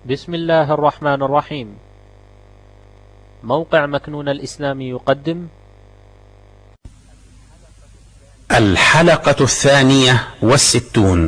بسم الله الرحمن الرحيم. موقع مكنون الإسلامي يقدم الحلقة 62.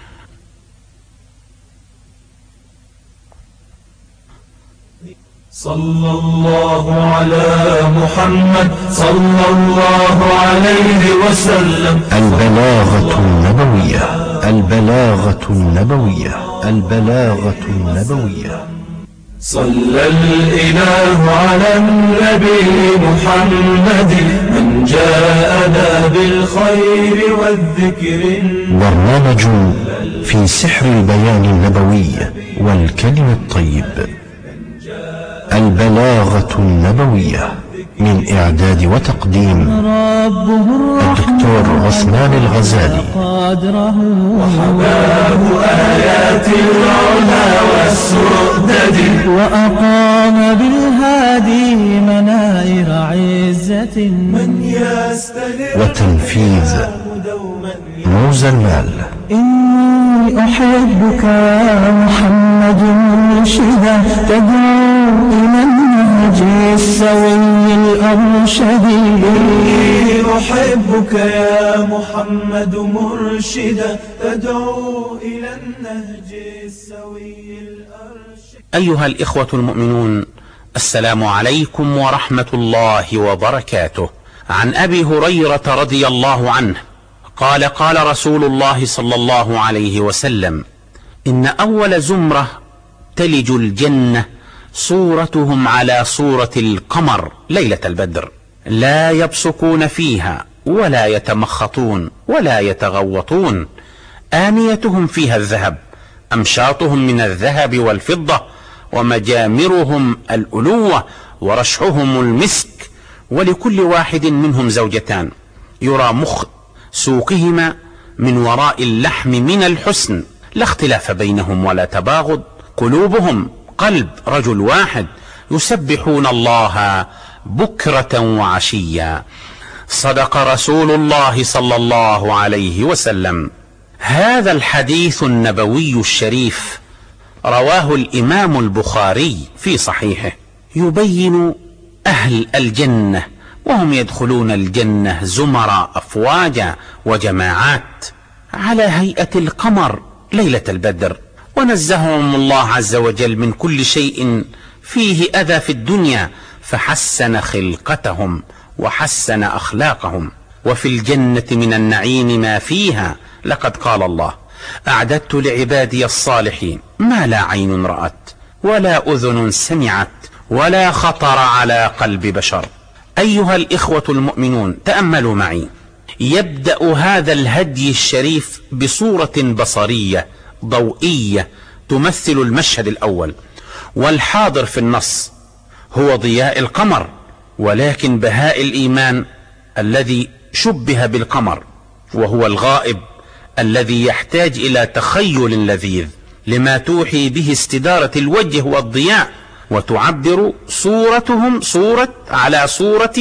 صلى الله على محمد صلى الله عليه وسلم. البلاغة النبوية البلاغة النبوية البلاغة النبوية. صلى الإله على النبي محمد من جاءنا بالخير والذكر. برنامج في سحر البيان النبوي والكلم الطيب. البلاغة النبوية من إعداد وتقديم الدكتور عثمان الغزالي. وحباه آيات العلا والسؤدد، وأقام بالهادي منائر عزة من يستلم وتنفيذ موزى المال. إني أحبك يا محمد مرشدا تدعو إلى النهج السوي الأرشد. إني أحبك يا محمد مرشدا تدعو إلى النهج السوي الأرشد. أيها الإخوة المؤمنون، السلام عليكم ورحمة الله وبركاته. عن أبي هريرة رضي الله عنه قال: قال رسول الله صلى الله عليه وسلم: إن أول زمرة تلج الجنة صورتهم على صورة القمر ليلة البدر، لا يبصقون فيها ولا يتمخطون ولا يتغوطون، آنيتهم فيها الذهب، أمشاطهم من الذهب والفضة، ومجامرهم الألوة، ورشحهم المسك، ولكل واحد منهم زوجتان، يرى مخ سوقهما من وراء اللحم من الحسن، لا اختلاف بينهم ولا تباغض، قلوبهم قلب رجل واحد، يسبحون الله بكرة وعشيا. صدق رسول الله صلى الله عليه وسلم. هذا الحديث النبوي الشريف رواه الإمام البخاري في صحيحه، يبين أهل الجنة وهم يدخلون الجنة زمرا أفواجا وجماعات على هيئة القمر ليلة البدر، ونزههم الله عز وجل من كل شيء فيه أذى في الدنيا، فحسن خلقتهم وحسن أخلاقهم. وفي الجنة من النعيم ما فيها، لقد قال الله: أعددت لعبادي الصالحين ما لا عين رأت ولا أذن سمعت ولا خطر على قلب بشر. أيها الإخوة المؤمنون، تأملوا معي. يبدأ هذا الهدي الشريف بصورة بصرية ضوئية تمثل المشهد الأول، والحاضر في النص هو ضياء القمر، ولكن بهاء الإيمان الذي شبه بالقمر، وهو الغائب الذي يحتاج إلى تخيل لذيذ لما توحي به استدارة الوجه والضياء، وتعبر صورتهم على صورة،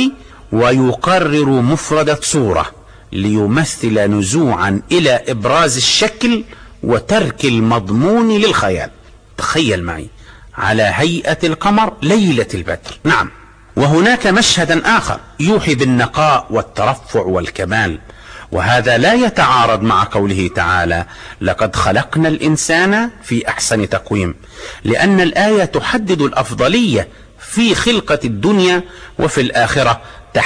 ويقرر مفردة صورة ليمثل نزوعا إلى إبراز الشكل وترك المضمون للخيال. تخيل معي على هيئة القمر ليلة البدر. نعم، وهناك مشهدا آخر يوحي بالنقاء والترفع والكمال، وهذا لا يتعارض مع قوله تعالى: لقد خلقنا الإنسان في أحسن تقويم، لأن الآية تحدد الأفضلية في خلقة الدنيا وفي الآخرة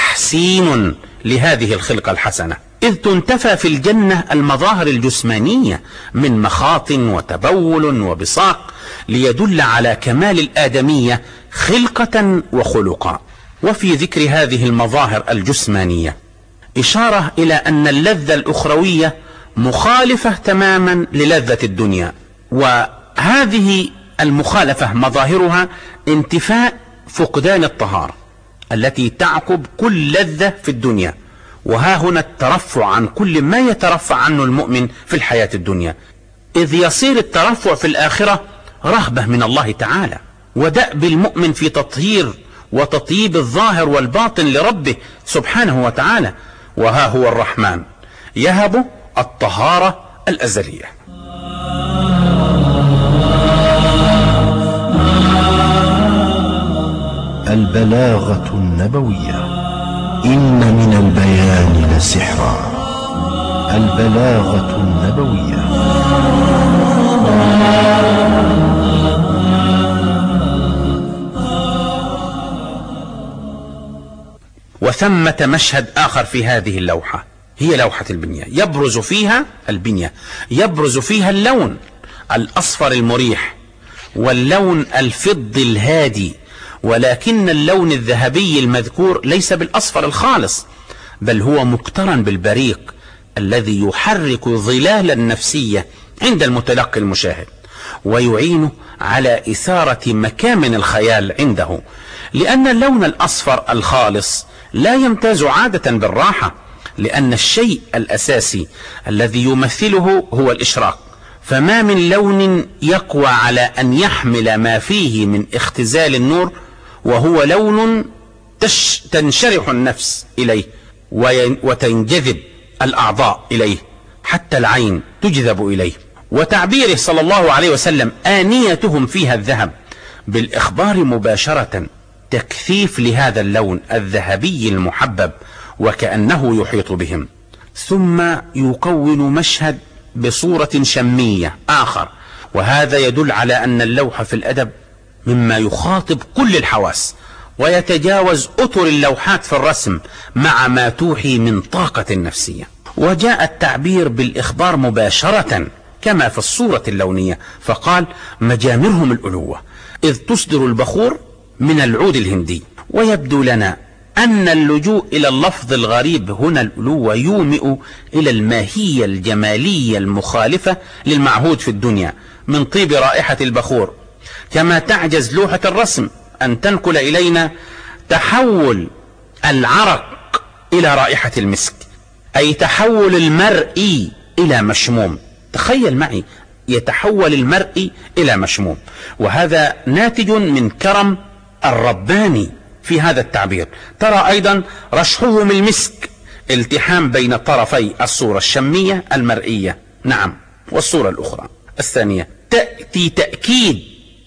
تحسين لهذه الخلقة الحسنة، إذ تنتفى في الجنة المظاهر الجسمانية من مخاط وتبول وبصاق، ليدل على كمال الآدمية خلقة وخلقا. وفي ذكر هذه المظاهر الجسمانية إشارة إلى أن اللذة الأخروية مخالفة تماما للذة الدنيا، وهذه المخالفة مظاهرها انتفاء فقدان الطهارة التي تعقب كل لذة في الدنيا، وها هنا الترفع عن كل ما يترفع عنه المؤمن في الحياة الدنيا، إذ يصير الترفع في الآخرة رهبة من الله تعالى، ودأب المؤمن في تطهير وتطيب الظاهر والباطن لربه سبحانه وتعالى. وها هو الرحمن يهب الطهارة الأزلية. البلاغة النبوية. إن من البيان لسحرا. البلاغة النبوية. وثمة مشهد آخر في هذه اللوحة، هي لوحة البنية، يبرز فيها اللون الأصفر المريح واللون الفضي الهادي، ولكن اللون الذهبي المذكور ليس بالأصفر الخالص، بل هو مقترن بالبريق الذي يحرك ظلال النفسية عند المتلقي المشاهد، ويعينه على إثارة مكامن الخيال عنده، لأن اللون الأصفر الخالص لا يمتاز عادة بالراحة، لأن الشيء الأساسي الذي يمثله هو الإشراق، فما من لون يقوى على أن يحمل ما فيه من اختزال النور، وهو لون تنشرح النفس إليه وتنجذب الأعضاء إليه، حتى العين تجذب إليه. وتعبيره صلى الله عليه وسلم آنيتهم فيها الذهب بالإخبار مباشرة تكثيف لهذا اللون الذهبي المحبب وكأنه يحيط بهم. ثم يكون مشهد بصورة شمية آخر، وهذا يدل على أن اللوحة في الأدب مما يخاطب كل الحواس ويتجاوز أطر اللوحات في الرسم مع ما توحي من طاقة نفسية. وجاء التعبير بالإخبار مباشرة كما في الصورة اللونية، فقال مجامرهم الألوة إذ تصدر البخور من العود الهندي. ويبدو لنا أن اللجوء إلى اللفظ الغريب هنا الألوة يومئ إلى الماهية الجمالية المخالفة للمعهود في الدنيا من طيب رائحة البخور، كما تعجز لوحة الرسم أن تنقل إلينا تحول العرق إلى رائحة المسك، أي تحول المرئي إلى مشموم. تخيل معي، يتحول المرئي إلى مشموم، وهذا ناتج من كرم الرباني في هذا التعبير. ترى أيضا رشحهم المسك، التحام بين طرفي الصورة الشمية المرئية، نعم، والصورة الأخرى الثانية تأتي تأكيد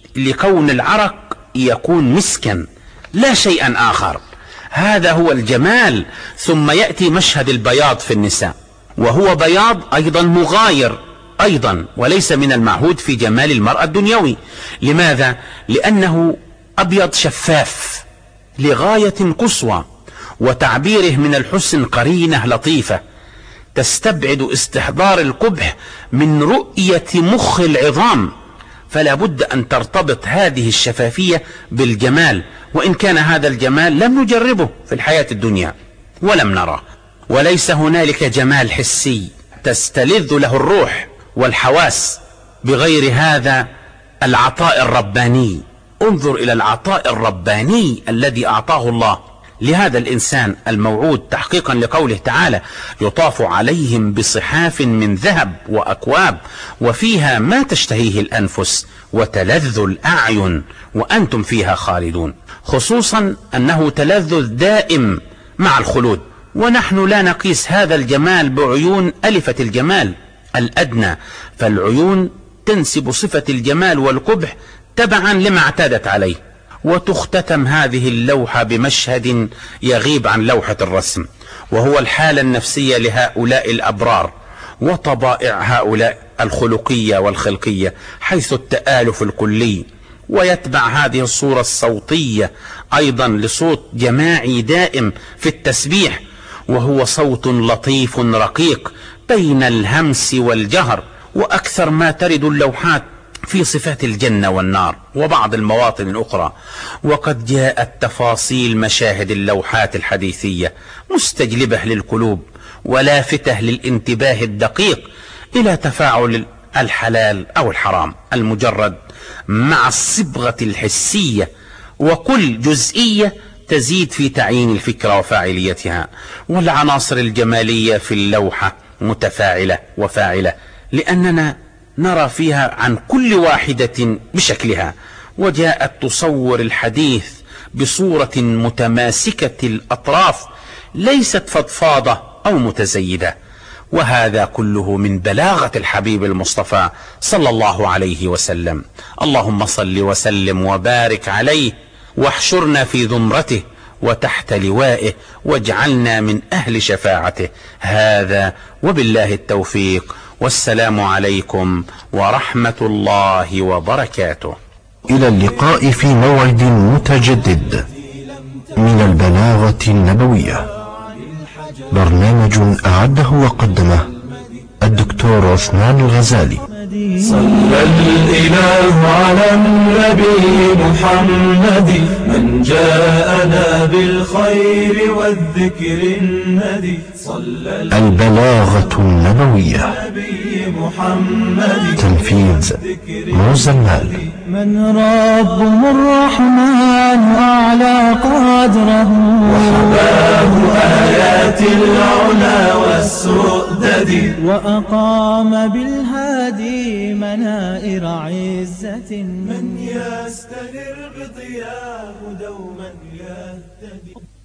لكون العرق يكون مسكا لا شيئا آخر، هذا هو الجمال. ثم يأتي مشهد البياض في النساء، وهو بياض أيضا مغاير أيضا، وليس من المعهود في جمال المرأة الدنيوي. لماذا؟ لأنه أبيض شفاف لغاية قصوى، وتعبيره من الحسن قرينة لطيفة تستبعد استحضار القبح من رؤية مخ العظام، فلا بد أن ترتبط هذه الشفافية بالجمال، وإن كان هذا الجمال لم نجربه في الحياة الدنيا ولم نراه. وليس هنالك جمال حسي تستلذ له الروح والحواس بغير هذا العطاء الرباني. انظر إلى العطاء الرباني الذي أعطاه الله لهذا الإنسان الموعود تحقيقا لقوله تعالى يطاف عليهم بصحاف من ذهب وأكواب وفيها ما تشتهيه الأنفس وتلذ الأعين وأنتم فيها خالدون، خصوصا أنه تلذذ دائم مع الخلود. ونحن لا نقيس هذا الجمال بعيون ألفة الجمال الأدنى، فالعيون تنسب صفة الجمال والقبح تبعا لما اعتادت عليه. وتختتم هذه اللوحة بمشهد يغيب عن لوحة الرسم، وهو الحالة النفسية لهؤلاء الأبرار وطبائع هؤلاء الخلقية والخلقية، حيث التآلف الكلي. ويتبع هذه الصورة الصوتية أيضا لصوت جماعي دائم في التسبيح، وهو صوت لطيف رقيق بين الهمس والجهر. وأكثر ما ترد اللوحات في صفات الجنة والنار وبعض المواطن الأخرى، وقد جاءت تفاصيل مشاهد اللوحات الحديثية مستجلبة للقلوب ولافتة للانتباه الدقيق إلى تفاعل الحلال أو الحرام المجرد مع الصبغة الحسية، وكل جزئية تزيد في تعيين الفكرة وفاعليتها. والعناصر الجمالية في اللوحة متفاعلة وفاعلة، لأننا نرى فيها عن كل واحدة بشكلها، وجاءت تصور الحديث بصورة متماسكة الأطراف ليست فضفاضة أو متزيدة. وهذا كله من بلاغة الحبيب المصطفى صلى الله عليه وسلم. اللهم صل وسلم وبارك عليه واحشرنا في زمرته وتحت لوائه واجعلنا من أهل شفاعته. هذا وبالله التوفيق، والسلام عليكم ورحمة الله وبركاته. إلى اللقاء في موعد متجدد من البلاغة النبوية، برنامج أعده وقدمه الدكتور عثمان الغزالي. صلى الإله على النبي محمد من جاءنا بالخير والذكر الندي. صلى البلاغة النبوية، محمد تنفيذ موزمال. من ربهم الرحمن أعلى قدره، وحباه آيات العلا والسؤدد، وأقام بالهادي منائر عزة. من يستنر بضياه دوما يهتدي.